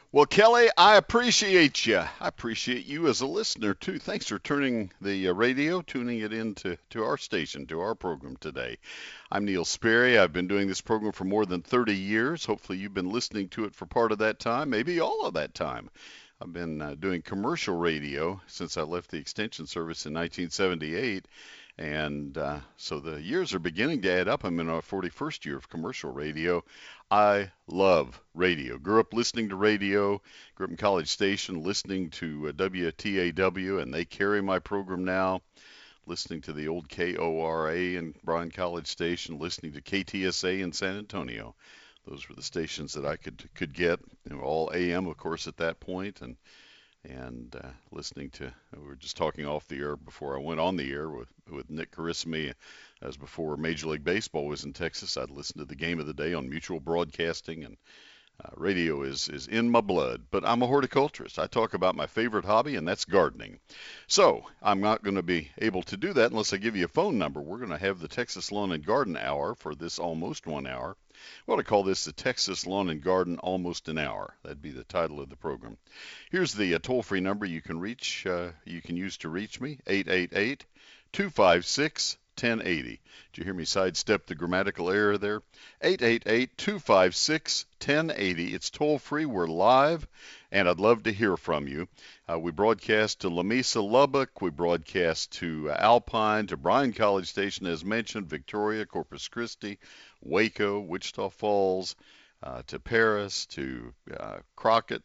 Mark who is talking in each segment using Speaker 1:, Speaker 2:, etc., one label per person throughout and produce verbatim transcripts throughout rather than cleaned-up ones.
Speaker 1: Well, Kelly, I appreciate you. I appreciate you as a listener too. Thanks for turning the uh, radio, tuning it into to our station, to our program today. I'm Neil Sperry. I've been doing this program for more than thirty years. Hopefully, you've been listening to it for part of that time, maybe all of that time. I've been uh, doing commercial radio since I left the Extension Service in nineteen seventy-eight. And uh, so the years are beginning to add up. I'm in our forty-first year of commercial radio. I love radio. Grew up listening to radio, grew up in College Station listening to uh, W T A W, and they carry my program now. Listening to the old K O R A in Bryan College Station, listening to K T S A in San Antonio. Those were the stations that I could could get, you know, all A M, of course, at that point, and and uh, listening to, we were just talking off the air before I went on the air with, with Nick Carissimi, as before Major League Baseball was in Texas. I'd listen to the game of the day on Mutual Broadcasting, and uh, radio is, is in my blood. But I'm a horticulturist. I talk about my favorite hobby, and that's gardening. So I'm not going to be able to do that unless I give you a phone number. We're going to have the Texas Lawn and Garden Hour for this almost one hour. We ought to call this the Texas Lawn and Garden Almost an Hour. That'd be the title of the program. Here's the uh, toll-free number you can reach. Uh, you can use to reach me: eight eight eight, two five six, one zero eight zero. Did you hear me sidestep the grammatical error there? eight eight eight, two five six, one zero eight zero. It's toll-free. We're live, and I'd love to hear from you. Uh, we broadcast to Lamesa, Lubbock. We broadcast to uh, Alpine, to Bryan College Station, as mentioned, Victoria, Corpus Christi, Waco, Wichita Falls, uh, to Paris, to uh, Crockett,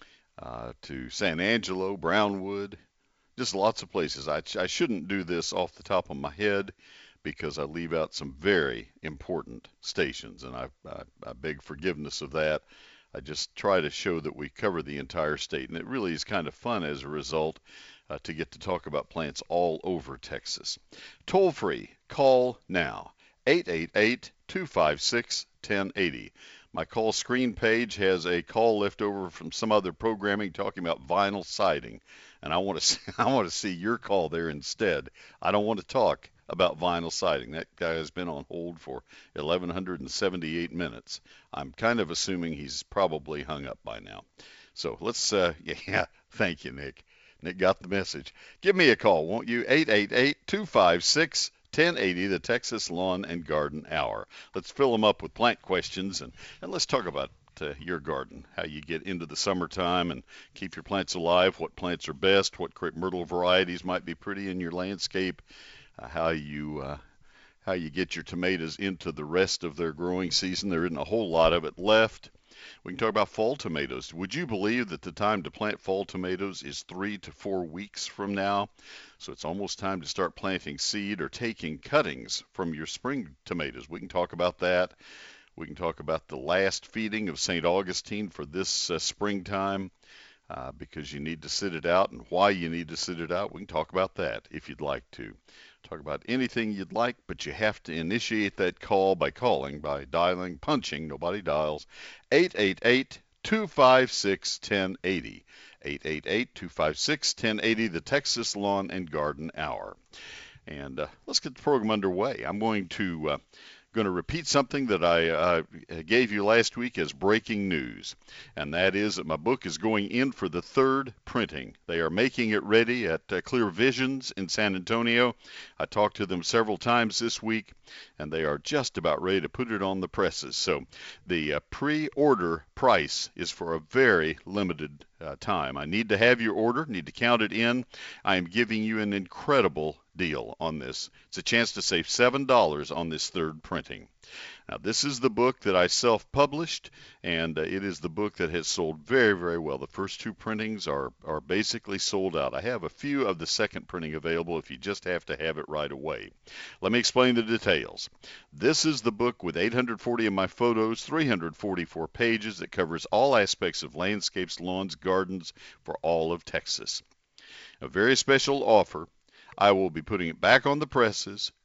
Speaker 1: uh, to San Angelo, Brownwood, just lots of places. I, I shouldn't do this off the top of my head because I leave out some very important stations, and I, I, I beg forgiveness of that. I just try to show that we cover the entire state, and it really is kind of fun as a result uh, to get to talk about plants all over Texas. Toll free, call now, eight eight eight, two five six, one zero eight zero. My call screen page has a call left over from some other programming talking about vinyl siding, and I want to see, I want to see your call there instead. I don't want to talk about vinyl siding. That guy has been on hold for eleven seventy-eight minutes. I'm kind of assuming he's probably hung up by now. So let's, uh, yeah, thank you, Nick. Nick got the message. Give me a call, won't you? eight eight eight, two five six, one zero eight zero, the Texas Lawn and Garden Hour. Let's fill them up with plant questions, and, and let's talk about uh, your garden, how you get into the summertime and keep your plants alive, what plants are best, what crepe myrtle varieties might be pretty in your landscape, uh, how you uh, how you get your tomatoes into the rest of their growing season. There isn't a whole lot of it left. We can talk about fall tomatoes. Would you believe that the time to plant fall tomatoes is three to four weeks from now? So it's almost time to start planting seed or taking cuttings from your spring tomatoes. We can talk about that. We can talk about the last feeding of Saint Augustine for this uh, springtime, uh, because you need to sit it out, and why you need to sit it out. We can talk about that if you'd like to. Talk about anything you'd like, but you have to initiate that call by calling, by dialing, punching, nobody dials, eight eight eight, two five six, one zero eight zero. eight eight eight, two five six, one zero eight zero, the Texas Lawn and Garden Hour. And uh, let's get the program underway. I'm going to uh, going to repeat something that I uh, gave you last week as breaking news, and that is that my book is going in for the third printing. They are making it ready at uh, Clear Visions in San Antonio. I talked to them several times this week, and they are just about ready to put it on the presses. So the uh, pre-order price is for a very limited uh, time. I need to have your order, need to count it in. I am giving you an incredible deal on this. It's a chance to save seven dollars on this third printing. Now, this is the book that I self-published, and uh, it is the book that has sold very, very well. The first two printings are, are basically sold out. I have a few of the second printing available if you just have to have it right away. Let me explain the details. This is the book with eight hundred forty of my photos, three hundred forty-four pages that covers all aspects of landscapes, lawns, gardens for all of Texas. A very special offer. I will be putting it back on the presses,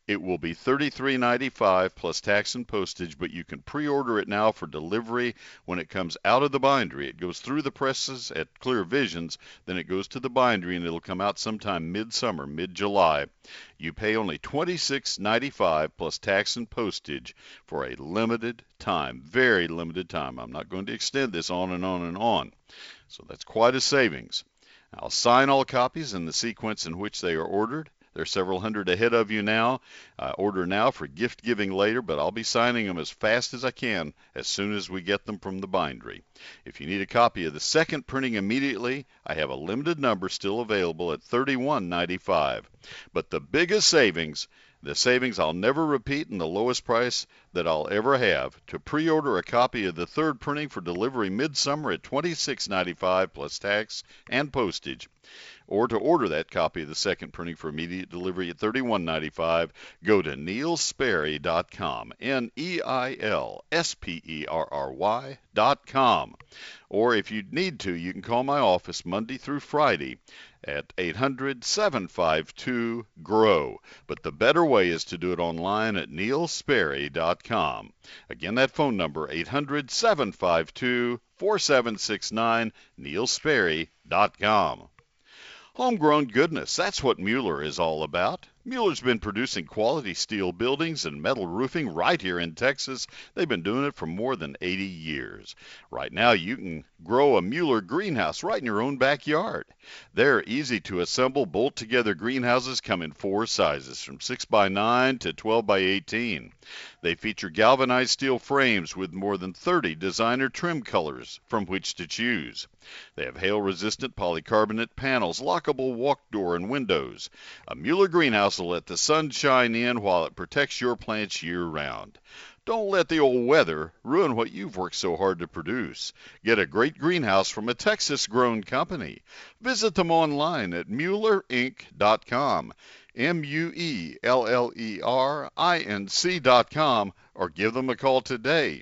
Speaker 1: It will be thirty-three ninety-five plus tax and postage, but you can pre-order it now for delivery when it comes out of the bindery. It goes through the presses at Clear Visions, then it goes to the bindery, and it'll come out sometime mid-summer, mid-July. You pay only twenty-six ninety-five plus tax and postage for a limited time, very limited time. I'm not going to extend this on and on and on. So that's quite a savings. I'll sign all copies in the sequence in which they are ordered. There's several hundred ahead of you now. Uh, order now for gift giving later, but I'll be signing them as fast as I can as soon as we get them from the bindery. If you need a copy of the second printing immediately, I have a limited number still available at thirty-one ninety-five. But the biggest savings, the savings I'll never repeat and the lowest price that I'll ever have, to pre-order a copy of the third printing for delivery midsummer at twenty-six ninety-five plus tax and postage. Or to order that copy of the second printing for immediate delivery at thirty-one ninety-five, go to neil sperry dot com, N E I L S P E R R Y dot com. Or if you need to, you can call my office Monday through Friday at eight hundred, seven five two, G R O W. But the better way is to do it online at neil sperry dot com. Again, that phone number, eight hundred, seven five two, four seven six nine, neil sperry dot com. Homegrown goodness, that's what Mueller is all about. Mueller's been producing quality steel buildings and metal roofing right here in Texas. They've been doing it for more than eighty years. Right now, you can grow a Mueller greenhouse right in your own backyard. Their easy-to-assemble, bolt-together greenhouses come in four sizes, from six by nine to twelve by eighteen. They feature galvanized steel frames with more than thirty designer trim colors from which to choose. They have hail-resistant polycarbonate panels, lockable walk door and windows. A Mueller greenhouse will let the sun shine in while it protects your plants year-round. Don't let the old weather ruin what you've worked so hard to produce. Get a great greenhouse from a Texas-grown company. Visit them online at mueller inc dot com, M U E L L E R I N C dot com, or give them a call today.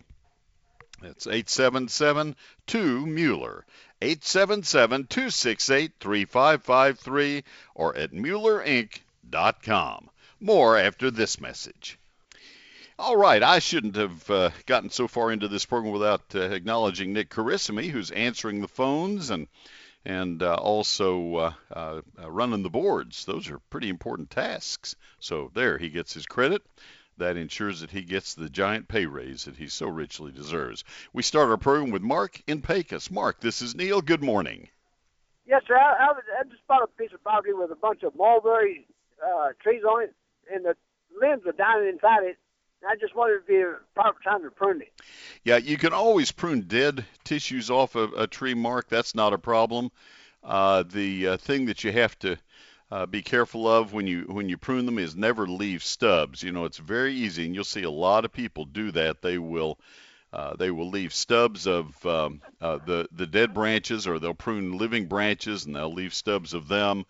Speaker 1: That's eight seven seven, two, Mueller, eight seven seven, two six eight, three five five three, or at mueller inc dot com. More after this message. All right, I shouldn't have uh, gotten so far into this program without uh, acknowledging Nick Carissimi, who's answering the phones and and uh, also uh, uh, running the boards. Those are pretty important tasks. So there, he gets his credit. That ensures that he gets the giant pay raise that he so richly deserves. We start our program with Mark in Pecos. Mark, this is Neil. Good morning.
Speaker 2: Yes, sir. I, I, was, I just bought a piece of property with a bunch of mulberry uh, trees on it, and the limbs are down inside it. I just wanted to be a proper time to prune it.
Speaker 1: Yeah, you can always prune dead tissues off a, a tree, Mark. That's not a problem. Uh, the uh, thing that you have to uh, be careful of when you when you prune them is never leave stubs. You know, it's very easy, and you'll see a lot of people do that. They will uh, they will leave stubs of um, uh, the the dead branches, or they'll prune living branches, and they'll leave stubs of them,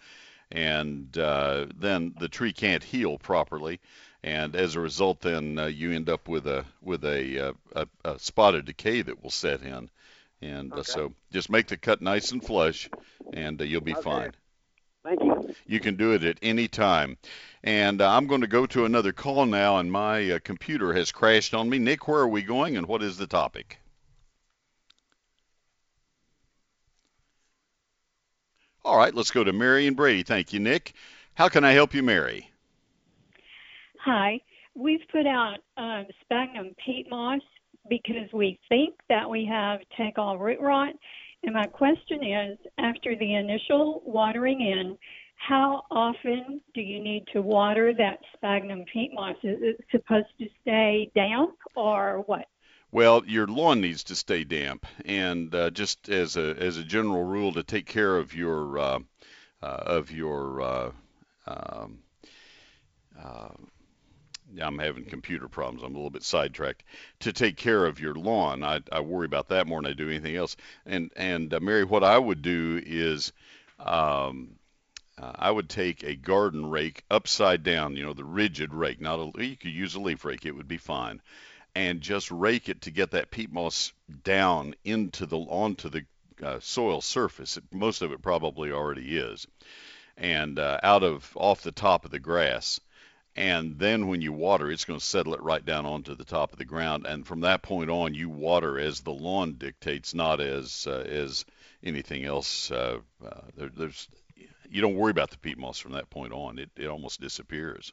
Speaker 1: and uh, then the tree can't heal properly. And as a result, then uh, you end up with a with a, uh, a, a spot of decay that will set in. And
Speaker 2: Okay.
Speaker 1: uh, so just make the cut nice and flush, and uh, you'll be
Speaker 2: Okay.
Speaker 1: fine.
Speaker 2: Thank you.
Speaker 1: You can do it at any time. And uh, I'm going to go to another call now, and my uh, computer has crashed on me. Nick, where are we going, and what is the topic? All right, let's go to Mary and Brady. Thank you, Nick. How can I help you, Mary?
Speaker 3: Hi. We've put out um, sphagnum peat moss because we think that we have take-all root rot. And my question is, after the initial watering in, how often do you need to water that sphagnum peat moss? Is it supposed to stay damp or what?
Speaker 1: Well, your lawn needs to stay damp, and uh, just as a as a general rule, to take care of your uh, uh, of your uh, um, uh, I'm having computer problems. I'm a little bit sidetracked. To take care of your lawn, I, I worry about that more than I do anything else. And and uh, Mary, what I would do is um, uh, I would take a garden rake upside down, you know, the rigid rake. Not a you could use a leaf rake; it would be fine. And just rake it to get that peat moss down into the onto the uh, soil surface. It, most of it probably already is, and uh, out of off the top of the grass. And then when you water, it's going to settle it right down onto the top of the ground. And from that point on, you water as the lawn dictates, not as uh, as anything else. Uh, uh, there, there's you don't worry about the peat moss from that point on. It it almost disappears.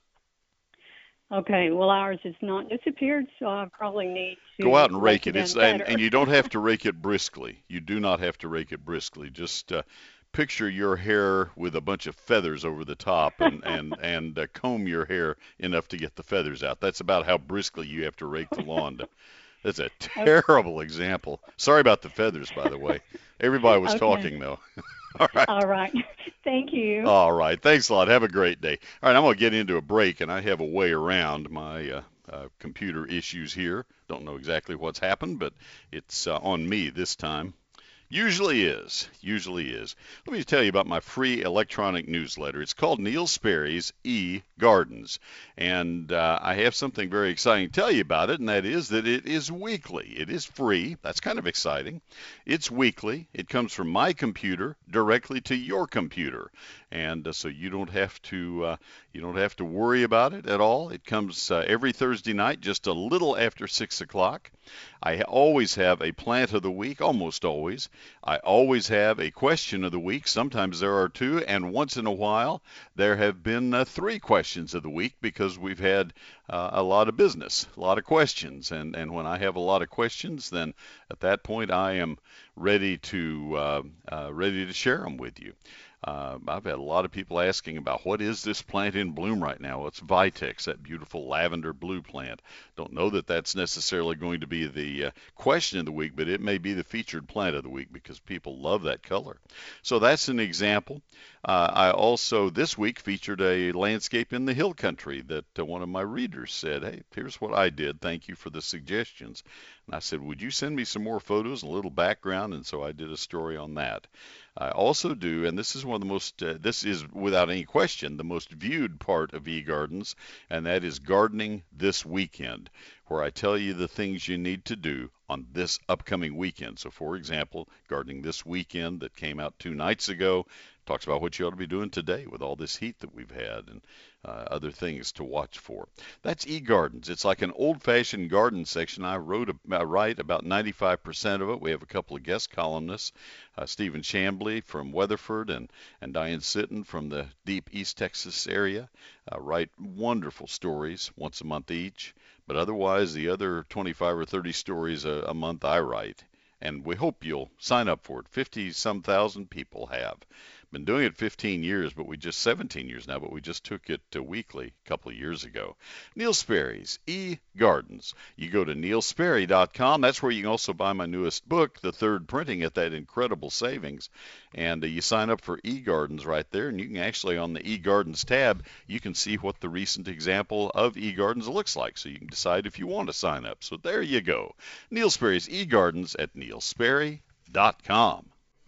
Speaker 3: Okay, well, ours has not disappeared, so I probably need
Speaker 1: Go
Speaker 3: to
Speaker 1: out and rake
Speaker 3: rake
Speaker 1: it.
Speaker 3: it
Speaker 1: It's
Speaker 3: in
Speaker 1: and,
Speaker 3: better.
Speaker 1: and you don't have to rake it briskly. You do not have to rake it briskly. Just uh, picture your hair with a bunch of feathers over the top, and and and uh, comb your hair enough to get the feathers out. That's about how briskly you have to rake the lawn. To, that's a terrible example. Sorry about the feathers, by the way. Everybody was
Speaker 3: Okay,
Speaker 1: talking though. All right.
Speaker 3: all right. Thank you.
Speaker 1: All right. Thanks a lot. Have a great day. All right. I'm going to get into a break, and I have a way around my uh, uh, computer issues here. Don't know exactly what's happened, but it's uh, on me this time. Usually is. Usually is. Let me tell you about my free electronic newsletter. It's called Neil Sperry's E-Gardens. And uh, I have something very exciting to tell you about it, and that is that it is weekly. It is free. That's kind of exciting. It's weekly. It comes from my computer directly to your computer. And uh, so you don't have to uh, you don't have to worry about it at all. It comes uh, every Thursday night, just a little after six o'clock. I always have a plant of the week, almost always. I always have a question of the week. Sometimes there are two, and once in a while there have been uh, three questions of the week because we've had uh, a lot of business, a lot of questions. And, and when I have a lot of questions, then at that point I am ready to uh, uh, ready to share them with you. Uh, I've had a lot of people asking about what is this plant in bloom right now. Well, it's Vitex, that beautiful lavender blue plant. Don't know that that's necessarily going to be the uh, question of the week, but it may be the featured plant of the week because people love that color. So that's an example. Uh, I also this week featured a landscape in the hill country that uh, one of my readers said, hey, here's what I did. Thank you for the suggestions. And I said, would you send me some more photos and a little background? And so I did a story on that. I also do, and this is one of the most, uh, this is without any question, the most viewed part of eGardens, and that is gardening this weekend, where I tell you the things you need to do on this upcoming weekend. So, for example, gardening this weekend that came out two nights ago talks about what you ought to be doing today with all this heat that we've had and uh, other things to watch for. That's eGardens. It's like an old-fashioned garden section. I wrote, I write about ninety-five percent of it. We have a couple of guest columnists, uh, Stephen Chambly from Weatherford and, and Diane Sitton from the deep East Texas area. Uh, write wonderful stories once a month each. But otherwise, the other twenty-five or thirty stories a, a month I write. And we hope you'll sign up for it. fifty some thousand people have. Been doing it fifteen years, but we just seventeen years now, but we just took it to weekly a couple of years ago. Neil Sperry's eGardens. You go to neil sperry dot com. That's where you can also buy my newest book, the third printing, at that incredible savings. And uh, you sign up for eGardens right there, and you can actually, on the eGardens tab, you can see what the recent example of eGardens looks like. So you can decide if you want to sign up. So there you go. Neil Sperry's eGardens at neil sperry dot com.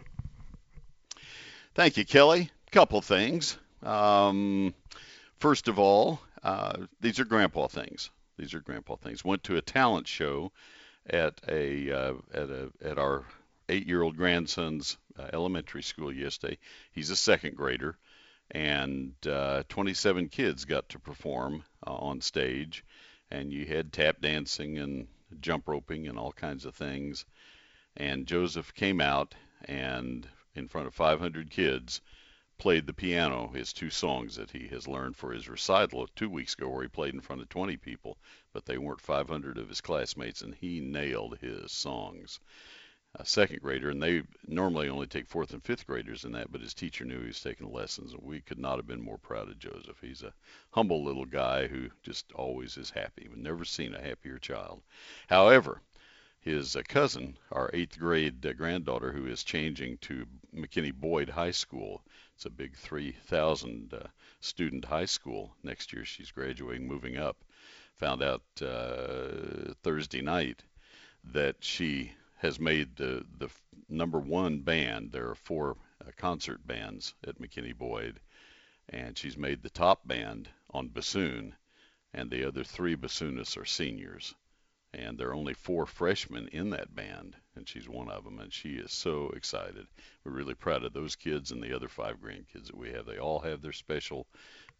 Speaker 1: Thank you, Kelly. Couple things. Um, first of all, uh, these are grandpa things. These are grandpa things. Went to a talent show at a uh, at a at our eight-year-old grandson's uh, elementary school yesterday. He's a second grader, and uh, twenty-seven kids got to perform uh, on stage, and you had tap dancing and jump roping and all kinds of things. And Joseph came out and in front of five hundred kids, played the piano, his two songs that he has learned for his recital two weeks ago where he played in front of twenty people, but they weren't five hundred of his classmates, and he nailed his songs. A second grader, and they normally only take fourth and fifth graders in that, but his teacher knew he was taking lessons, and we could not have been more proud of Joseph. He's a humble little guy who just always is happy. We've never seen a happier child. However, his uh, cousin, our eighth grade uh, granddaughter, who is changing to McKinney Boyd High School. It's a big three thousand uh, student high school. Next year she's graduating, moving up. Found out uh, Thursday night that she has made the, the number one band. There are four uh, concert bands at McKinney Boyd, and she's made the top band on bassoon, and the other three bassoonists are seniors. And there are only four freshmen in that band, and she's one of them, and she is so excited. We're really proud of those kids and the other five grandkids that we have. They all have their special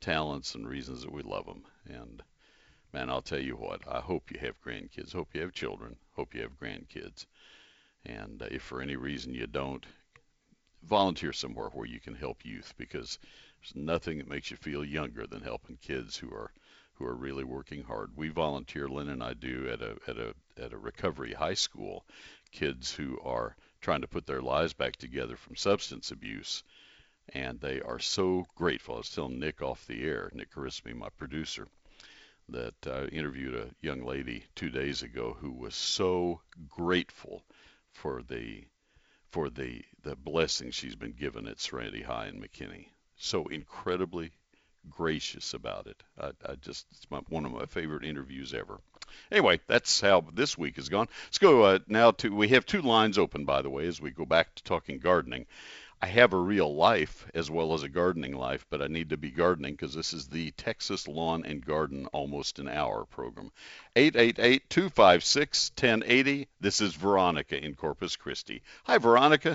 Speaker 1: talents and reasons that we love them. And man, I'll tell you what, I hope you have grandkids. Hope you have children. Hope you have grandkids. And uh, if for any reason you don't, volunteer somewhere where you can help youth, because there's nothing that makes you feel younger than helping kids who are who are really working hard. We volunteer, Lynn and I do, at a at a at a recovery high school, kids who are trying to put their lives back together from substance abuse, and they are so grateful. I was telling Nick off the air, Nick Carismi, my producer, that I interviewed a young lady two days ago who was so grateful for the for the the blessing she's been given at Serenity High in McKinney. So incredibly gracious about it. I, I just it's my, one of my favorite interviews ever. Anyway, that's how this week has gone. Let's go uh, now to we have two lines open, by the way, as we go back to talking gardening. I have a real life as well as a gardening life, but I need to be gardening because this is the Texas Lawn and Garden Almost an Hour program. eight eight eight, two five six, one zero eight zero. This is Veronica in Corpus Christi. Hi, Veronica.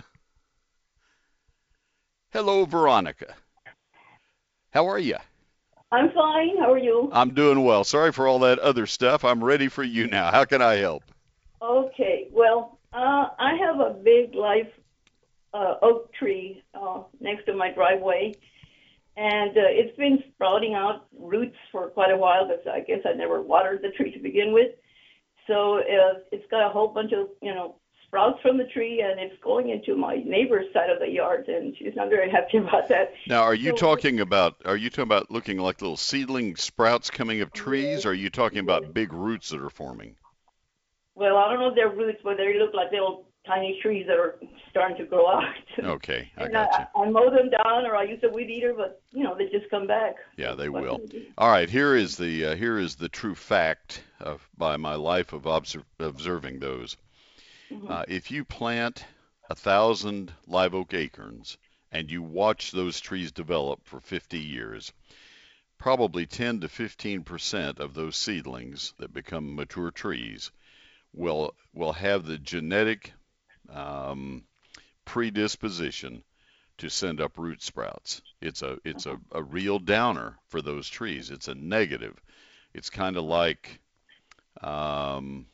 Speaker 1: Hello, Veronica. How are you?
Speaker 4: I'm fine. How are you?
Speaker 1: I'm doing well. Sorry for all that other stuff. I'm ready for you now. How can I help?
Speaker 4: Okay. Well, uh, I have a big live uh, oak tree uh, next to my driveway, and uh, it's been sprouting out roots for quite a while because I guess I never watered the tree to begin with. So uh, it's got a whole bunch of, you know, sprouts from the tree, and it's going into my neighbor's side of the yard, and she's not very happy about that.
Speaker 1: Now, are you
Speaker 4: so,
Speaker 1: talking about are you talking about looking like little seedling sprouts coming up trees, yes, or are you talking about big roots that are forming?
Speaker 4: Well, I don't know if they're roots, but they look like little tiny trees that are starting to grow out.
Speaker 1: Okay, I
Speaker 4: and
Speaker 1: got
Speaker 4: I,
Speaker 1: you.
Speaker 4: I mow them down, or I use a weed eater, but you know they just come back.
Speaker 1: Yeah, they will. All right, here is the uh, here is the true fact of by my life of observ- observing those. Mm-hmm. Uh, if you plant a thousand live oak acorns and you watch those trees develop for fifty years, probably ten to fifteen percent of those seedlings that become mature trees will will have the genetic um, predisposition to send up root sprouts. It's a it's a, a real downer for those trees. It's a negative. It's kind of like um,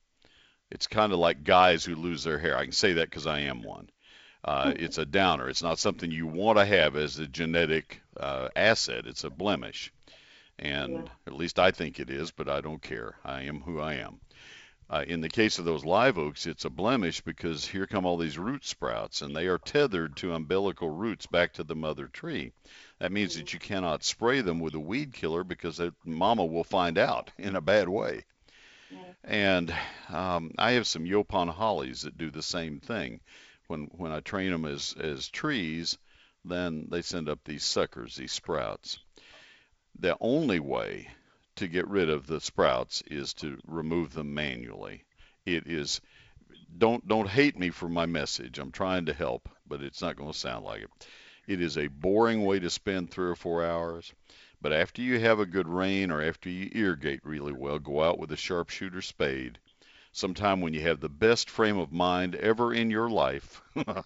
Speaker 1: it's kind of like guys who lose their hair. I can say that because I am one. Uh, it's a downer. It's not something you want to have as a genetic uh, asset. It's a blemish. And yeah. At least I think it is, but I don't care. I am who I am. Uh, in the case of those live oaks, it's a blemish because here come all these root sprouts, and they are tethered to umbilical roots back to the mother tree. That means that you cannot spray them with a weed killer because the mama will find out in a bad way. Yeah. And um, I have some Yaupon hollies that do the same thing. When when I train them as, as trees, then they send up these suckers, these sprouts. The only way to get rid of the sprouts is to remove them manually. It is, don't don't hate me for my message. I'm trying to help, but it's not going to sound like it. It is a boring way to spend three or four hours. But after you have a good rain or after you irrigate really well, go out with a sharpshooter spade. Sometime when you have the best frame of mind ever in your life,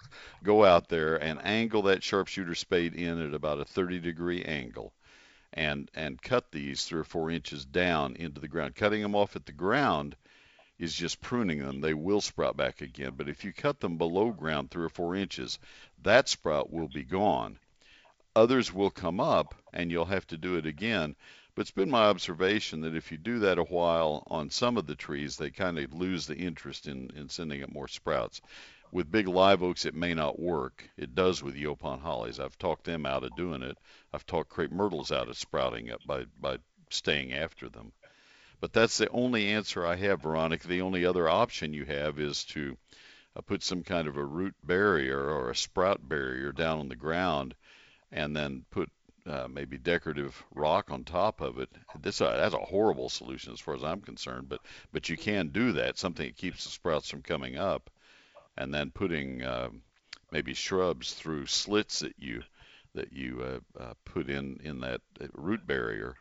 Speaker 1: go out there and angle that sharpshooter spade in at about a thirty degree angle. And, and cut these three or four inches down into the ground. Cutting them off at the ground is just pruning them. They will sprout back again. But if you cut them below ground three or four inches, that sprout will be gone. Others will come up, and you'll have to do it again. But it's been my observation that if you do that a while on some of the trees, they kind of lose the interest in, in sending up more sprouts. With big live oaks, it may not work. It does with Yaupon hollies. I've talked them out of doing it. I've talked crepe myrtles out of sprouting up by, by staying after them. But that's the only answer I have, Veronica. The only other option you have is to uh, put some kind of a root barrier or a sprout barrier down on the ground and then put uh, maybe decorative rock on top of it. This uh, that's a horrible solution as far as I'm concerned, but, but you can do that, something that keeps the sprouts from coming up. And then putting uh, maybe shrubs through slits that you that you uh, uh, put in in that root barrier.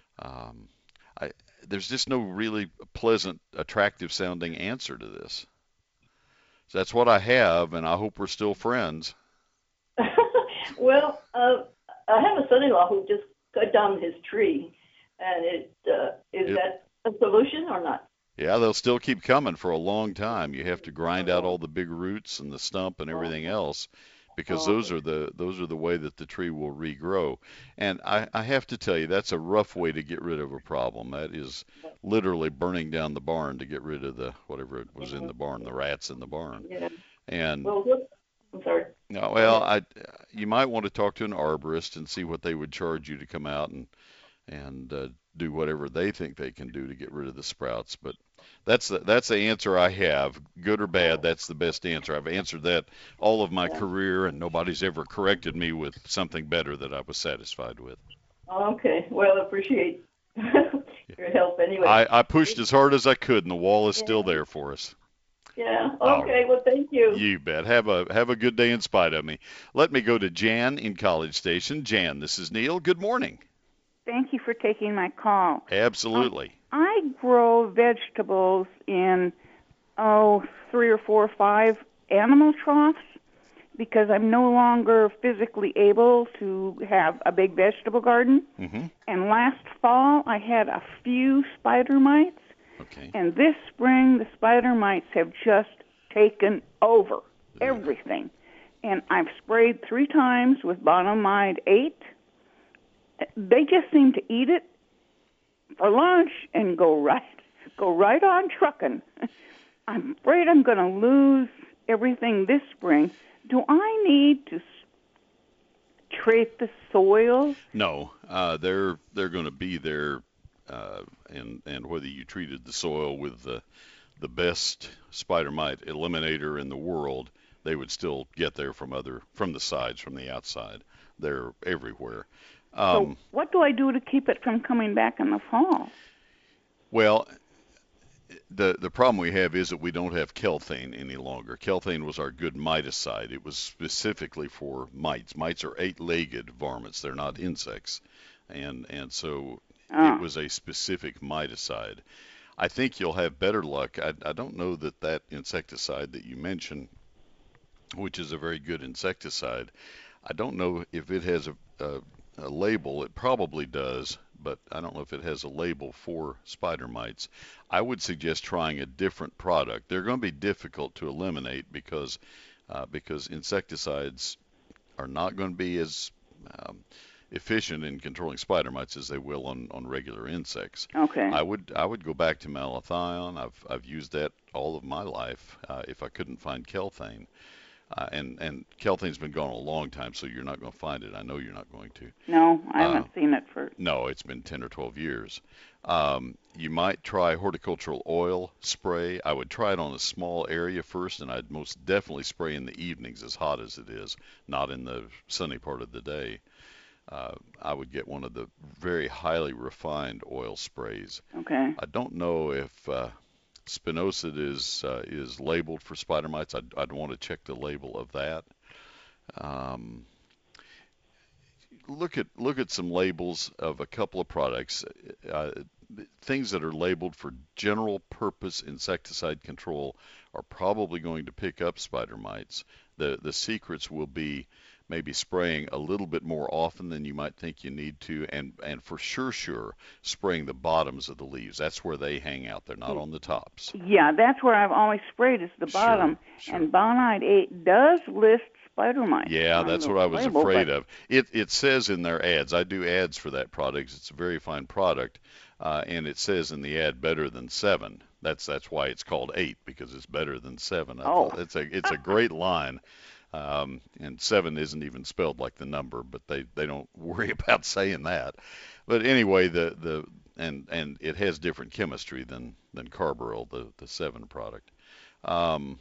Speaker 1: Um, I, there's just no really pleasant, attractive sounding answer to this. So that's what I have, and I hope we're still friends.
Speaker 4: Well, uh, I have a son-in-law who just cut down his tree. And it uh, is
Speaker 1: Yep.
Speaker 4: that a solution or not?
Speaker 1: Yeah, they'll still keep coming for a long time. You have to grind out all the big roots and the stump and everything else, because those are the those are the way that the tree will regrow. And I, I have to tell you, that's a rough way to get rid of a problem. That is literally burning down the barn to get rid of the whatever it was in the barn, the rats in the barn.
Speaker 4: Yeah.
Speaker 1: And
Speaker 4: Well, what, I'm sorry.
Speaker 1: no, well, I you might want to talk to an arborist and see what they would charge you to come out and and uh, do whatever they think they can do to get rid of the sprouts. But that's the, that's the answer I have. Good or bad, that's the best answer. I've answered that all of my career, and nobody's ever corrected me with something better that I was satisfied with.
Speaker 4: Okay. Well, I appreciate your help anyway.
Speaker 1: I, I pushed as hard as I could, and the wall is still there for us.
Speaker 4: Yeah.
Speaker 1: All
Speaker 4: Okay. Well, thank you.
Speaker 1: You bet. Have a have a good day in spite of me. Let me go to Jan in College Station. Jan, this is Neil. Good morning.
Speaker 5: Thank you for taking my call.
Speaker 1: Absolutely.
Speaker 5: Um, I grow vegetables in, oh, three or four or five animal troughs because I'm no longer physically able to have a big vegetable garden.
Speaker 1: Mm-hmm.
Speaker 5: And last fall, I had a few spider mites.
Speaker 1: Okay.
Speaker 5: And this spring, the spider mites have just taken over everything. And I've sprayed three times with Bonamide eight. They just seem to eat it for lunch and go right, go right on trucking. I'm afraid I'm going to lose everything this spring. Do I need to treat the soil?
Speaker 1: No, uh, they're they're going to be there, uh, and and whether you treated the soil with the the best spider mite eliminator in the world, they would still get there from other from the sides, from the outside. They're everywhere. Um,
Speaker 5: so what do I do to keep it from coming back in the fall?
Speaker 1: Well, the the problem we have is that we don't have Kelthane any longer. Kelthane was our good miticide. It was specifically for mites. Mites are eight-legged varmints. They're not insects, and and so
Speaker 5: Oh.
Speaker 1: it was a specific miticide. I think you'll have better luck. I, I don't know that that insecticide that you mentioned, which is a very good insecticide, I don't know if it has a, a a label. It probably does, but I don't know if it has a label for spider mites. I would suggest trying a different product. They're going to be difficult to eliminate because uh, because insecticides are not going to be as um, efficient in controlling spider mites as they will on, on regular insects.
Speaker 5: Okay.
Speaker 1: I would I would go back to malathion. I've I've used that all of my life. Uh, if I couldn't find Kelthane. Uh, and and Kelthane's been gone a long time, so you're not going to find it. I know you're not going to.
Speaker 5: No, I haven't
Speaker 1: Uh,
Speaker 5: seen it for...
Speaker 1: No, it's been ten or twelve years. Um, you might try horticultural oil spray. I would try it on a small area first, and I'd most definitely spray in the evenings as hot as it is, not in the sunny part of the day. Uh, I would get one of the very highly refined oil sprays.
Speaker 5: Okay.
Speaker 1: I don't know if uh, spinosad is uh, is labeled for spider mites. I'd, I'd want to check the label of that. Um, look at look at some labels of a couple of products. Uh, things that are labeled for general purpose insecticide control are probably going to pick up spider mites. The the secrets will be maybe spraying a little bit more often than you might think you need to, and and for sure sure spraying the bottoms of the leaves. That's where they hang out. They're not on the tops.
Speaker 5: Yeah, that's where I've always sprayed is the
Speaker 1: Sure,
Speaker 5: bottom.
Speaker 1: sure.
Speaker 5: And Bonide eight does list spider mites.
Speaker 1: Yeah,
Speaker 5: on
Speaker 1: that's
Speaker 5: the
Speaker 1: what I was
Speaker 5: label,
Speaker 1: afraid
Speaker 5: but-
Speaker 1: of. It it says in their ads. I do ads for that product. It's a very fine product, uh, and it says in the ad better than seven. That's that's why it's called eight, because it's better than seven. I
Speaker 5: Oh.
Speaker 1: thought it's a it's a great line. Um, and seven isn't even spelled like the number, but they, they don't worry about saying that. But anyway, the, the and and it has different chemistry than than Carbaryl, the the seven product. Um,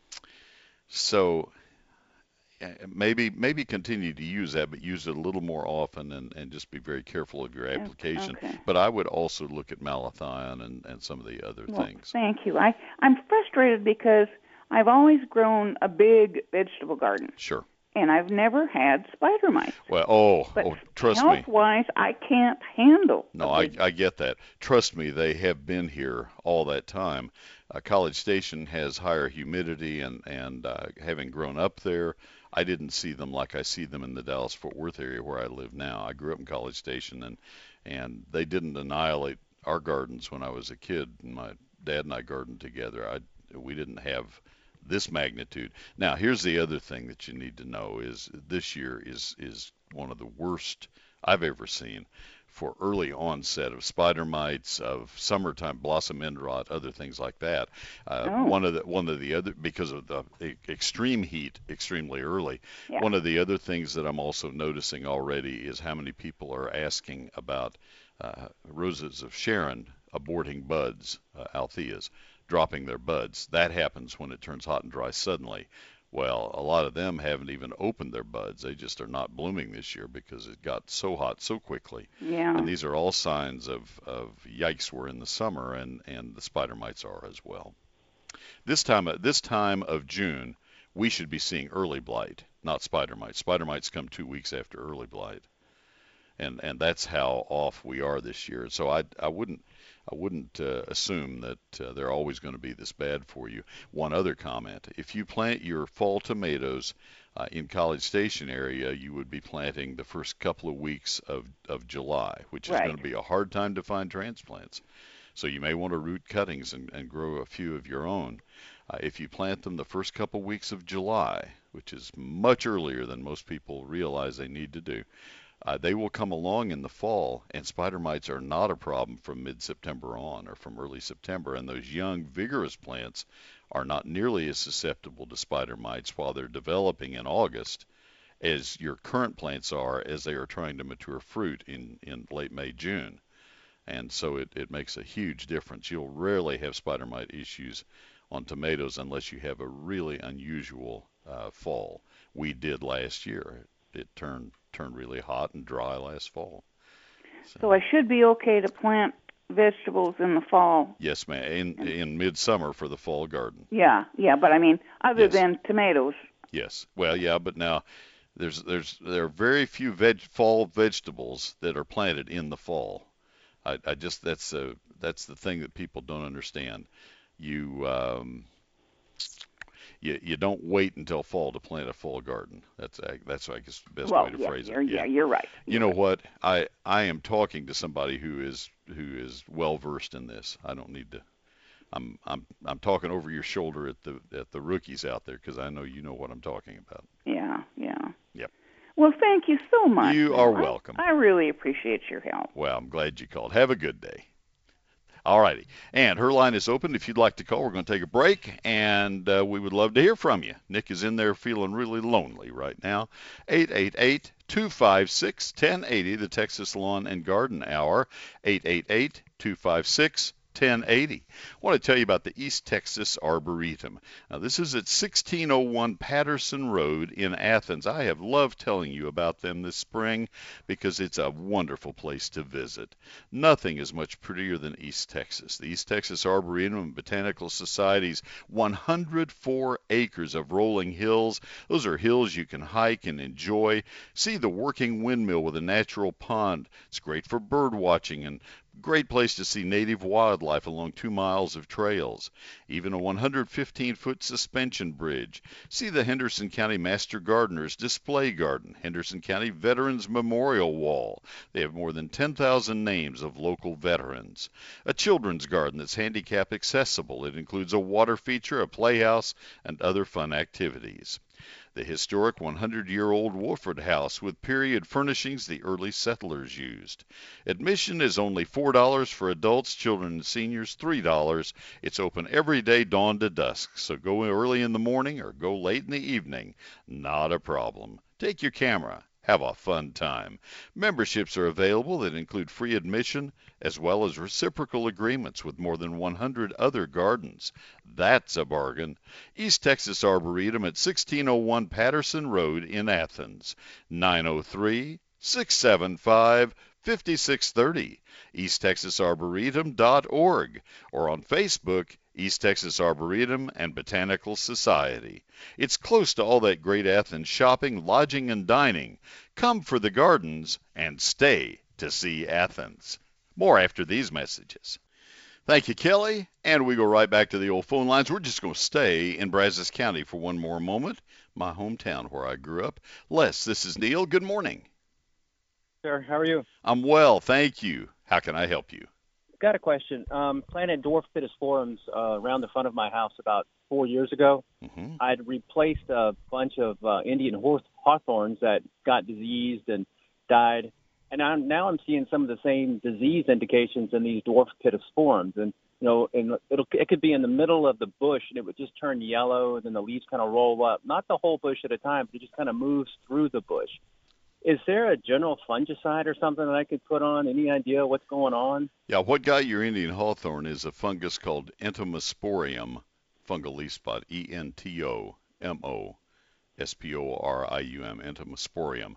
Speaker 1: so uh, maybe maybe continue to use that, but use it a little more often, and, and just be very careful of your application.
Speaker 5: okay.
Speaker 1: But I would also look at malathion and, and some of the other
Speaker 5: Well,
Speaker 1: things.
Speaker 5: thank you. I, I'm frustrated because I've always grown a big vegetable garden,
Speaker 1: Sure.
Speaker 5: and I've never had spider mites.
Speaker 1: Well, oh,
Speaker 5: But
Speaker 1: oh trust me.
Speaker 5: health-wise, I can't handle.
Speaker 1: No,
Speaker 5: a
Speaker 1: I,
Speaker 5: big-
Speaker 1: I get that. Trust me, they have been here all that time. uh, College Station has higher humidity, and and uh, having grown up there, I didn't see them like I see them in the Dallas-Fort Worth area where I live now. I grew up in College Station, and and they didn't annihilate our gardens when I was a kid. My dad and I gardened together. I we didn't have this magnitude. Now, here's the other thing that you need to know is this year is is one of the worst I've ever seen for early onset of spider mites, of summertime blossom end rot, other things like that. Uh,
Speaker 5: Oh.
Speaker 1: One of the one of the other, because of the e- extreme heat, extremely early.
Speaker 5: Yeah.
Speaker 1: One of the other things that I'm also noticing already is how many people are asking about uh, roses of Sharon aborting buds, uh, altheas, dropping their buds. That happens when it turns hot and dry suddenly. Well, a lot of them haven't even opened their buds. They just are not blooming this year because it got so hot so quickly.
Speaker 5: Yeah.
Speaker 1: And these are all signs of, of yikes, we're in the summer, and, and the spider mites are as well. This time, this time of June, we should be seeing early blight, not spider mites. Spider mites come two weeks after early blight. And, and that's how off we are this year. So I, I wouldn't I wouldn't uh, assume that uh, they're always going to be this bad for you. One other comment: if you plant your fall tomatoes uh, in College Station area, you would be planting the first couple of weeks of, of July, which is
Speaker 5: Right.
Speaker 1: going to be a hard time to find transplants. So you may want to root cuttings and, and grow a few of your own. Uh, if you plant them the first couple weeks of July, which is much earlier than most people realize they need to do, Uh, they will come along in the fall, and spider mites are not a problem from mid-September on or from early September. And those young, vigorous plants are not nearly as susceptible to spider mites while they're developing in August as your current plants are as they are trying to mature fruit in, in late May, June. And so it, it makes a huge difference. You'll rarely have spider mite issues on tomatoes unless you have a really unusual uh, fall. We did last year. It turned turned really hot and dry last fall.
Speaker 5: So I should be okay to plant vegetables in the fall.
Speaker 1: Yes, ma'am. In in midsummer for the fall garden.
Speaker 5: Yeah, yeah, but I mean, other
Speaker 1: Yes.
Speaker 5: than tomatoes.
Speaker 1: Yes. Well, yeah, but now there's there's there are very few veg fall vegetables that are planted in the fall. I, I just that's a that's the thing that people don't understand. You um, you you don't wait until fall to plant a fall garden. That's uh, that's I guess the best
Speaker 5: Well,
Speaker 1: way to
Speaker 5: yeah,
Speaker 1: phrase
Speaker 5: you're,
Speaker 1: it.
Speaker 5: yeah, you're right.
Speaker 1: You know what? I I am talking to somebody who is who is well versed in this. I don't need to. I'm I'm I'm talking over your shoulder at the at the rookies out there because I know you know what I'm talking about.
Speaker 5: Yeah, yeah.
Speaker 1: Yep.
Speaker 5: Well, thank you so much.
Speaker 1: You
Speaker 5: Bill.
Speaker 1: are
Speaker 5: I-
Speaker 1: welcome.
Speaker 5: I really appreciate your help.
Speaker 1: Well, I'm glad you called. Have a good day. All righty. And her line is open if you'd like to call. We're going to take a break, and uh, we would love to hear from you. Nick is in there feeling really lonely right now. eight eight eight, two five six, one zero eight zero, the Texas Lawn and Garden Hour. eight eight eight, two five six, ten eighty. I want to tell you about the East Texas Arboretum. Now, this is at sixteen oh one Patterson Road in Athens. I have loved telling you about them this spring because it's a wonderful place to visit. Nothing is much prettier than East Texas. The East Texas Arboretum and Botanical Society's one hundred four acres of rolling hills. Those are hills you can hike and enjoy. See the working windmill with a natural pond. It's great for bird watching and great place to see native wildlife along two miles of trails. Even a one hundred fifteen foot suspension bridge. See the Henderson County Master Gardeners Display Garden, Henderson County Veterans Memorial Wall. They have more than ten thousand names of local veterans. A children's garden that's handicap accessible. It includes a water feature, a playhouse, and other fun activities. The historic one hundred year old Wolford House with period furnishings the early settlers used. Admission is only four dollars for adults, children, and seniors, three dollars. It's open every day dawn to dusk, so go early in the morning or go late in the evening. Not a problem. Take your camera. Have a fun time. Memberships are available that include free admission as well as reciprocal agreements with more than one hundred other gardens. That's a bargain. East Texas Arboretum at sixteen oh one Patterson Road in Athens. nine oh three, six seven five, five six three oh. east texas arboretum dot org or on Facebook, East Texas Arboretum and Botanical Society. It's close to all that great Athens shopping, lodging, and dining. Come for the gardens and stay to see Athens. More after these messages. Thank you, Kelly. And we go right back to the old phone lines. We're just going to stay in Brazos County for one more moment, my hometown where I grew up. Les, this is Neil. Good morning.
Speaker 6: Sir, how are you?
Speaker 1: I'm well, thank you. How can I help you?
Speaker 6: Got a question. Um, planted dwarf pittosporums uh, around the front of my house about four years ago.
Speaker 1: Mm-hmm.
Speaker 6: I'd replaced a bunch of uh, Indian haw- hawthorns that got diseased and died, and I'm, now I'm seeing some of the same disease indications in these dwarf pittosporums. And you know, and it'll it could be in the middle of the bush, and it would just turn yellow, and then the leaves kind of roll up. Not the whole bush at a time, but it just kind of moves through the bush. Is there a general fungicide or something that I could put on? Any idea what's going on?
Speaker 1: Yeah, what got your Indian hawthorn is a fungus called Entomosporium fungal leaf spot, E N T O M O S P O R I U M, Entomosporium.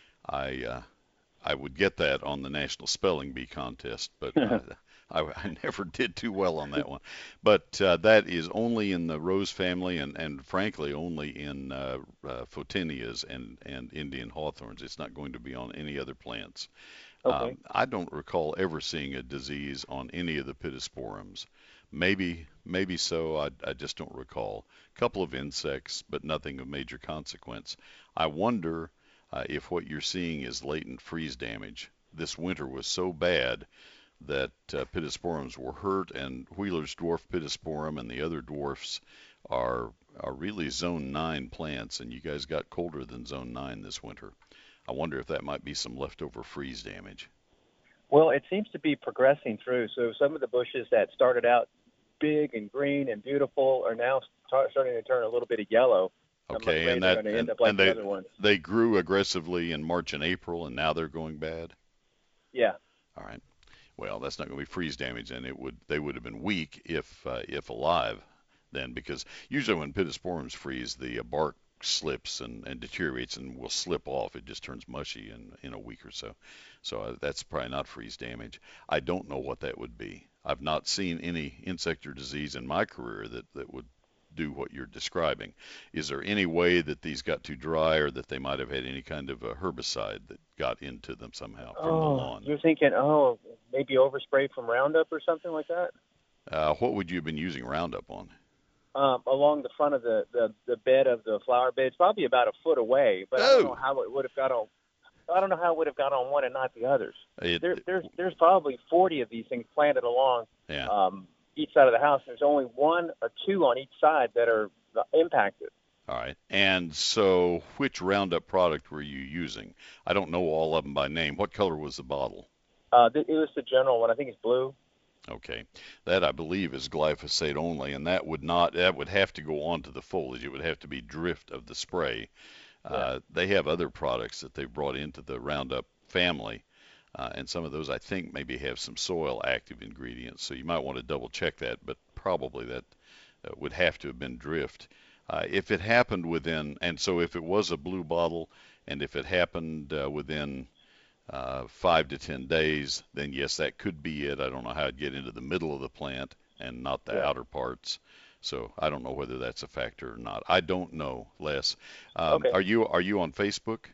Speaker 1: I uh, I would get that on the National Spelling Bee contest, but uh, I, I never did too well on that one. But uh, that is only in the rose family, and, and frankly only in uh, uh, photinias and, and Indian hawthorns. It's not going to be on any other plants.
Speaker 6: Okay.
Speaker 1: Um, I don't recall ever seeing a disease on any of the pittosporums. Maybe, maybe so. I, I just don't recall. A couple of insects, but nothing of major consequence. I wonder uh, if what you're seeing is latent freeze damage. This winter was so bad that uh, pittosporums were hurt, and Wheeler's dwarf pittosporum and the other dwarfs are are really zone nine plants, and you guys got colder than zone nine this winter. I wonder if that might be some leftover freeze damage.
Speaker 6: Well, it seems to be progressing through. So some of the bushes that started out big and green and beautiful are now start, starting to turn a little bit of yellow.
Speaker 1: Okay, and that and,
Speaker 6: like
Speaker 1: and they,
Speaker 6: the other ones.
Speaker 1: they grew aggressively in March and April, and now they're going bad?
Speaker 6: Yeah.
Speaker 1: All right. Well, that's not going to be freeze damage, and it would they would have been weak if uh, if alive then, because usually when pittosporums freeze, the uh, bark slips and, and deteriorates and will slip off. It just turns mushy in, in a week or so. So uh, that's probably not freeze damage. I don't know what that would be. I've not seen any insect or disease in my career that, that would do what you're describing. Is there any way that these got too dry, or that they might have had any kind of a herbicide that got into them somehow from
Speaker 6: oh,
Speaker 1: the lawn?
Speaker 6: You're thinking, oh, maybe overspray from Roundup or something like that?
Speaker 1: Uh, what would you have been using Roundup on?
Speaker 6: Um, along the front of the, the, the bed of the flower beds, probably about a foot away, but
Speaker 1: Oh.
Speaker 6: I don't know how it would have got on. I don't know how it would have got on one and not the others.
Speaker 1: It,
Speaker 6: There, there's there's probably forty of these things planted along
Speaker 1: yeah.
Speaker 6: um, each side of the house. There's only one or two on each side that are impacted.
Speaker 1: All right. And so which Roundup product were you using? I don't know all of them by name. What color was the bottle?
Speaker 6: Uh, th- it was the general one. I think it's blue.
Speaker 1: Okay. That, I believe, is glyphosate only, and that would not, that would have to go onto the foliage. It would have to be drift of the spray.
Speaker 6: Yeah.
Speaker 1: Uh, they have other products that they've brought into the Roundup family, uh, and some of those, I think, maybe have some soil active ingredients. So you might want to double check that, but probably that uh, would have to have been drift. Uh, if it happened within, and so if it was a blue bottle, and if it happened uh, within uh, five to ten days, then yes, that could be it. I don't know how it'd get into the middle of the plant and not the
Speaker 6: Yeah.
Speaker 1: outer parts. So I don't know whether that's a factor or not. I don't know, Les. Um,
Speaker 6: Okay.
Speaker 1: Are you are you on Facebook?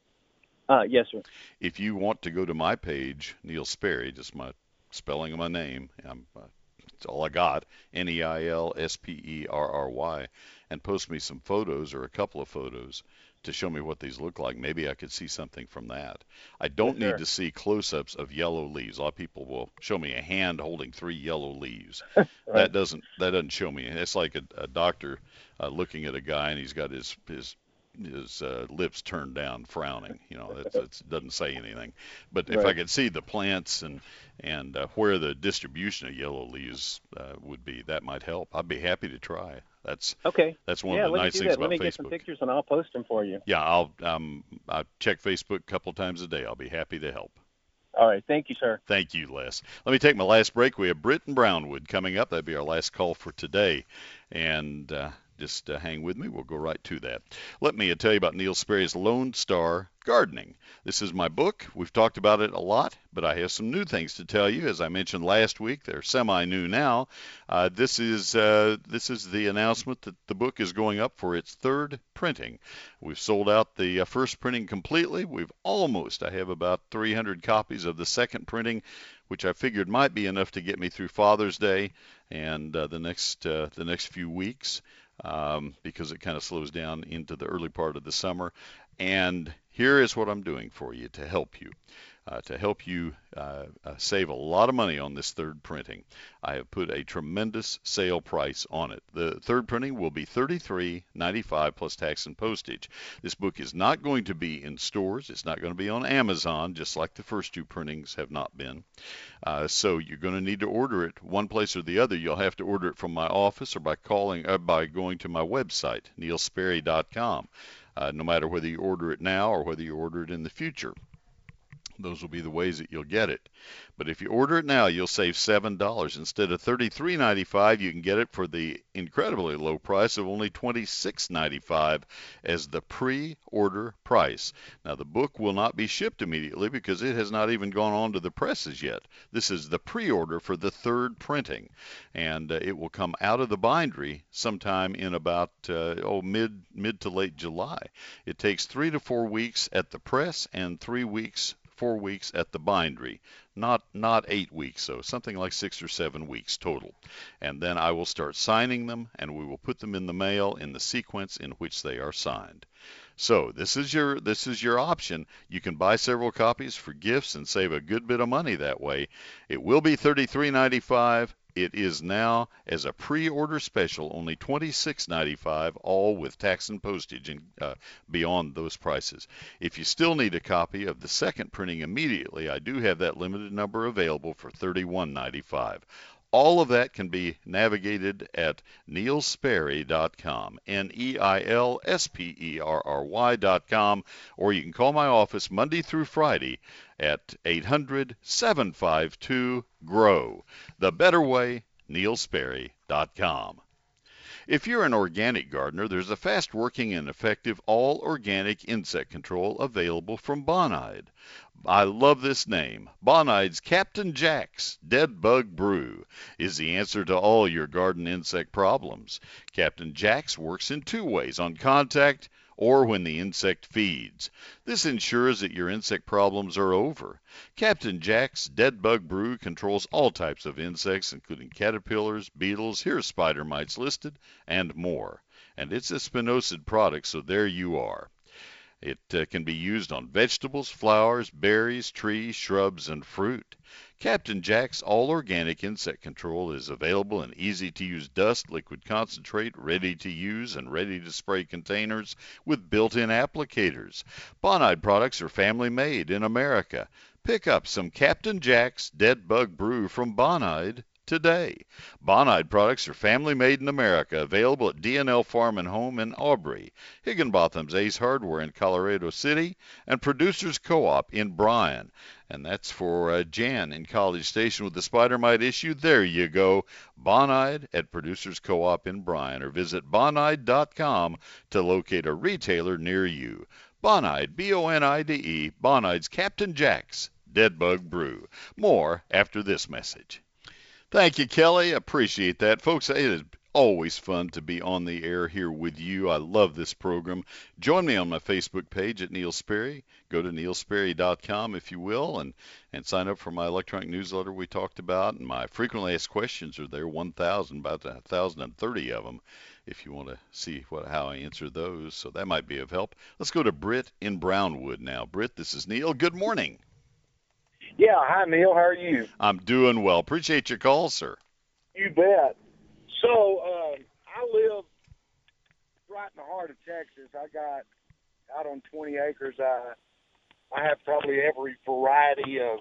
Speaker 6: Uh, yes, sir.
Speaker 1: If you want to go to my page, Neil Sperry, just my spelling of my name, I'm, uh, it's all I got, N E I L S P E R R Y, and post me some photos or a couple of photos to show me what these look like. Maybe I could see something from that. I don't
Speaker 6: Sure.
Speaker 1: need to see close-ups of yellow leaves. A lot of people will show me a hand holding three yellow leaves. That doesn't that doesn't show me. It's like a, a doctor uh, looking at a guy and he's got his his his uh, lips turned down, frowning. You know, it it's, doesn't say anything. But if I
Speaker 6: Right.
Speaker 1: could see the plants and and uh, where the distribution of yellow leaves uh, would be, that might help. I'd be happy to try. That's
Speaker 6: Okay.
Speaker 1: that's one
Speaker 6: yeah,
Speaker 1: of the
Speaker 6: let
Speaker 1: nice
Speaker 6: me do
Speaker 1: things
Speaker 6: that. Let
Speaker 1: about
Speaker 6: me get some
Speaker 1: Facebook.
Speaker 6: pictures and I'll post them for you.
Speaker 1: Yeah, I'll um I check Facebook a couple times a day. I'll be happy to help.
Speaker 6: All right. Thank you, sir.
Speaker 1: Thank you, Les. Let me take my last break. We have Britt in Brownwood coming up. That'd be our last call for today. And uh, just uh, hang with me. We'll go right to that. Let me tell you about Neil Sperry's Lone Star Gardening. This is my book. We've talked about it a lot, but I have some new things to tell you. As I mentioned last week, they're semi-new now. Uh, this is uh, this is the announcement that the book is going up for its third printing. We've sold out the uh, first printing completely. We've almost, I have about three hundred copies of the second printing, which I figured might be enough to get me through Father's Day and uh, the next uh, the next few weeks, um, because it kind of slows down into the early part of the summer. And here is what I'm doing for you to help you. Uh, to help you uh, uh, save a lot of money on this third printing. I have put a tremendous sale price on it. The third printing will be thirty-three ninety-five plus tax and postage. This book is not going to be in stores. It's not going to be on Amazon, just like the first two printings have not been. Uh, so you're going to need to order it one place or the other. You'll have to order it from my office or by calling, uh, by going to my website, neil sperry dot com. Uh, no matter whether you order it now or whether you order it in the future. Those will be the ways that you'll get it. But if you order it now, you'll save seven dollars. Instead of thirty-three ninety-five, you can get it for the incredibly low price of only twenty-six ninety-five as the pre-order price. Now, the book will not be shipped immediately because it has not even gone on to the presses yet. This is the pre-order for the third printing, and uh, it will come out of the bindery sometime in about uh, oh mid mid to late July. It takes three to four weeks at the press and three weeks four weeks at the bindery, not not eight weeks, so something like six or seven weeks total. And then I will start signing them, and we will put them in the mail in the sequence in which they are signed. So this is your this is your option. You can buy several copies for gifts and save a good bit of money that way. It will be thirty-three ninety-five. It is now, as a pre-order special, only twenty-six ninety-five, all with tax and postage and uh, beyond those prices. If you still need a copy of the second printing immediately, I do have that limited number available for thirty-one ninety-five. All of that can be navigated at neil sperry dot com, N E I L S P E R R Y dot com, or you can call my office Monday through Friday at eight hundred, seven five two, G R O W. The better way, neil sperry dot com. If you're an organic gardener, there's a fast-working and effective all-organic insect control available from Bonide. I love this name. Bonide's Captain Jack's Dead Bug Brew is the answer to all your garden insect problems. Captain Jack's works in two ways, on contact or when the insect feeds. This ensures that your insect problems are over. Captain Jack's Dead Bug Brew controls all types of insects, including caterpillars, beetles, here are spider mites listed, and more. And it's a spinosad product, so there you are. It uh, can be used on vegetables, flowers, berries, trees, shrubs, and fruit. Captain Jack's all-organic insect control is available in easy-to-use dust, liquid concentrate, ready-to-use and ready-to-spray containers with built-in applicators. Bonide products are family-made in America. Pick up some Captain Jack's Dead Bug Brew from Bonide today. Bonide products are family-made in America, available at D and L Farm and Home in Aubrey, Higginbotham's Ace Hardware in Colorado City, and Producers Co-op in Bryan. And that's for uh, Jan in College Station with the spider mite issue. There you go. Bonide at Producers Co-op in Bryan, or visit bonide dot com to locate a retailer near you. Bonide, B O N I D E, Bonide's Captain Jack's Dead Bug Brew. More after this message. Thank you, Kelly. Appreciate that. Folks, it is always fun to be on the air here with you. I love this program. Join me on my Facebook page at Neil Sperry. Go to neil sperry dot com, if you will, and, and sign up for my electronic newsletter we talked about. And my frequently asked questions are there, one thousand, about one thousand thirty of them, if you want to see what how I answer those. So that might be of help. Let's go to Britt in Brownwood now. Britt, this is Neil. Good morning.
Speaker 7: Yeah, hi, Neil. How are you?
Speaker 1: I'm doing well. Appreciate your call, sir.
Speaker 7: You bet. So uh, I live right in the heart of Texas. I got out on twenty acres. I I have probably every variety of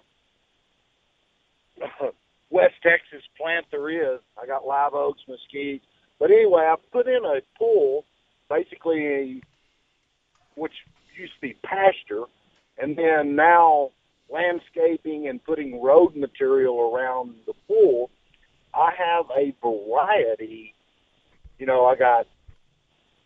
Speaker 7: uh, West Texas plant there is. I got live oaks, mesquite. But anyway, I put in a pool, basically a, which used to be pasture, and then now landscaping and putting road material around the pool. I have a variety. You know, I got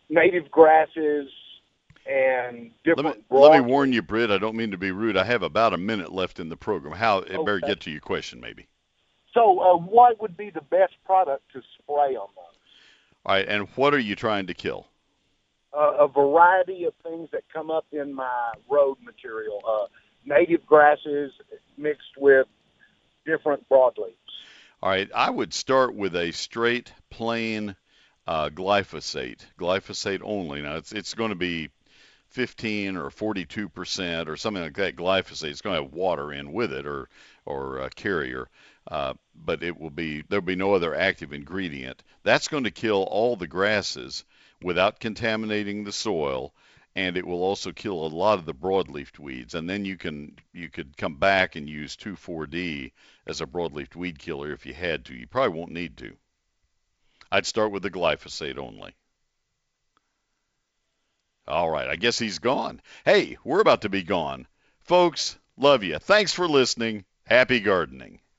Speaker 7: native grasses and
Speaker 1: Let
Speaker 7: different
Speaker 1: me, let me
Speaker 7: broad-
Speaker 1: warn you, Britt, I don't mean to be rude. I have about a minute left in the program. How, it better
Speaker 7: Okay.
Speaker 1: get to your question, maybe.
Speaker 7: So uh, what would be the best product to spray on those?
Speaker 1: All right, and what are you trying to kill?
Speaker 7: Uh, a variety of things that come up in my road material. Uh, native grasses mixed with different broadleaves.
Speaker 1: All right, I would start with a straight, plain uh, glyphosate, glyphosate only. Now, it's it's going to be fifteen or forty-two percent or something like that glyphosate. It's going to have water in with it or or a carrier, uh, but it will be there'll be no other active ingredient. That's going to kill all the grasses without contaminating the soil, and it will also kill a lot of the broadleaf weeds. And then you can you could come back and use two four D as a broadleaf weed killer if you had to. You probably won't need to. I'd start with the glyphosate only. All right, I guess he's gone. Hey, we're about to be gone. Folks, love you. Thanks for listening. Happy gardening.